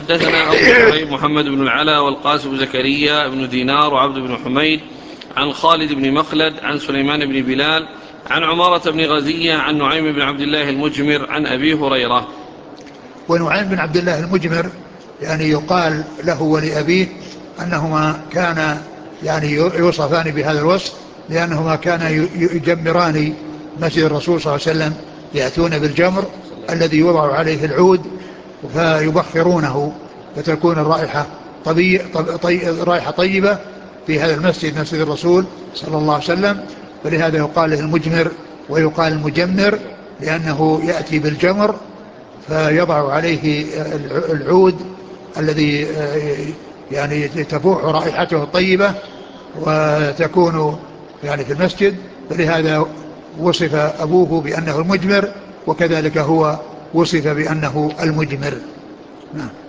حدثنا أبو كريم محمد بن العلا والقاسم زكريا بن دينار وعبد بن حميد عن خالد بن مخلد عن سليمان بن بلال عن عمارة بن غزية عن نعيم بن عبد الله المجمر عن أبي هريرة. ونعيم بن عبد الله المجمر يعني يقال له ولأبيه أنهما كان يعني يوصفان بهذا الوصف، لأنهما كان يجمران مسجد الرسول صلى الله عليه وسلم، يأتون بالجمر الذي يوضع عليه العود فيبخرونه فتكون الرائحة رائحة طيبة في هذا المسجد، مسجد الرسول صلى الله عليه وسلم. فلهذا يقال له المجمر ويقال المجمر، لأنه يأتي بالجمر فيضع عليه العود الذي يعني تفوح رائحته الطيبة وتكون يعني في المسجد. فلهذا وصف أبوه بأنه المجمر، وكذلك هو وصف بأنه المجمر. نعم.